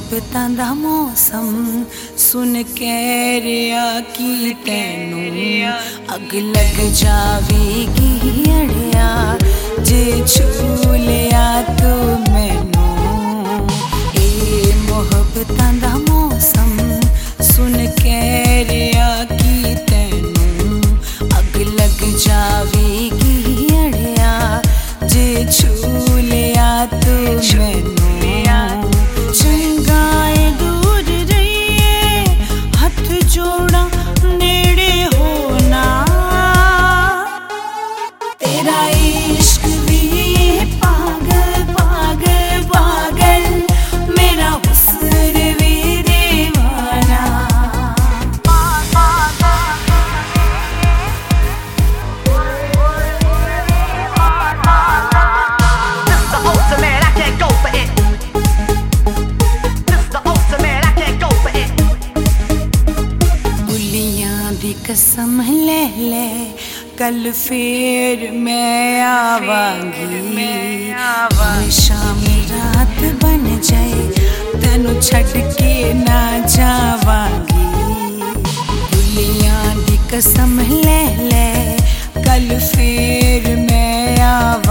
मोहब्बतां दा मौसम सुन के रिया की तैनू अग लग जावेगी अड़िया जे छू लिया तू मैनू। ए मोहब्बतां दा मौसम सुन के रिया की तैनू अग लग जावेगी अड़िया जे छू लिया तू मैनू। चंगाए दूर रहिए हथ जोड़ा नेड़े होना तेरा इश्क भी पागल पागल पागल मेरा हुस्न भी दीवाना। कसम ले ले कल फिर मैं आवांगी शाम रात बन जाए तेनू छड़ के ना जावांगी। दुनिया दी कसम ले ले कल फिर मैं आवांगी